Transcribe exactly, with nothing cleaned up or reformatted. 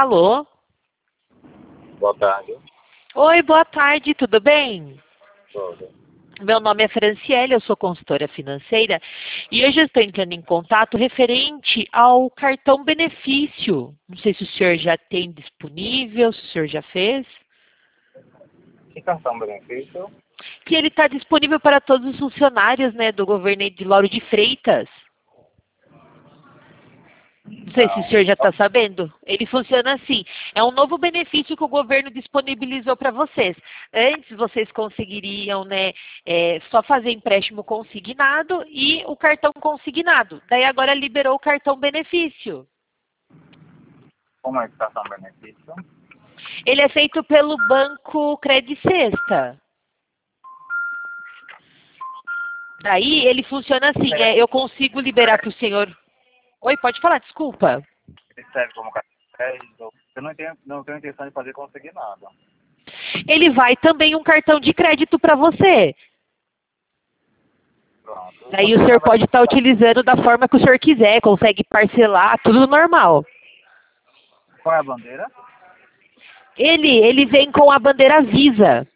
Alô? Boa tarde. Oi, boa tarde, tudo bem? Tudo. Meu nome é Franciele, eu sou consultora financeira e hoje eu estou entrando em contato referente ao cartão benefício. Não sei se o senhor já tem disponível, se o senhor já fez. Que cartão benefício? Que ele está disponível para todos os funcionários, né, do governo de Lauro de Freitas. Não sei se o Não. senhor já está sabendo. Ele funciona assim. É um novo benefício que o governo disponibilizou para vocês. Antes vocês conseguiriam, né, é, só fazer empréstimo consignado e o cartão consignado. Daí agora liberou o cartão benefício. Como é esse cartão benefício? Ele é feito pelo Banco Credit Sexta. Daí ele funciona assim. É, eu consigo liberar para o senhor. Oi, pode falar, desculpa. Ele serve como cartão de crédito? Eu não tenho, não tenho intenção de fazer conseguir nada. Ele vai também um cartão de crédito para você. Pronto. Daí o senhor pode estar utilizando da forma que o senhor quiser, consegue parcelar, tudo normal. Qual é a bandeira? Ele, ele vem com a bandeira Visa.